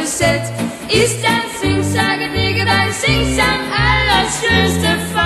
Korsett. Ist dein Sing, sage dir dein Sing-Sang allerschönste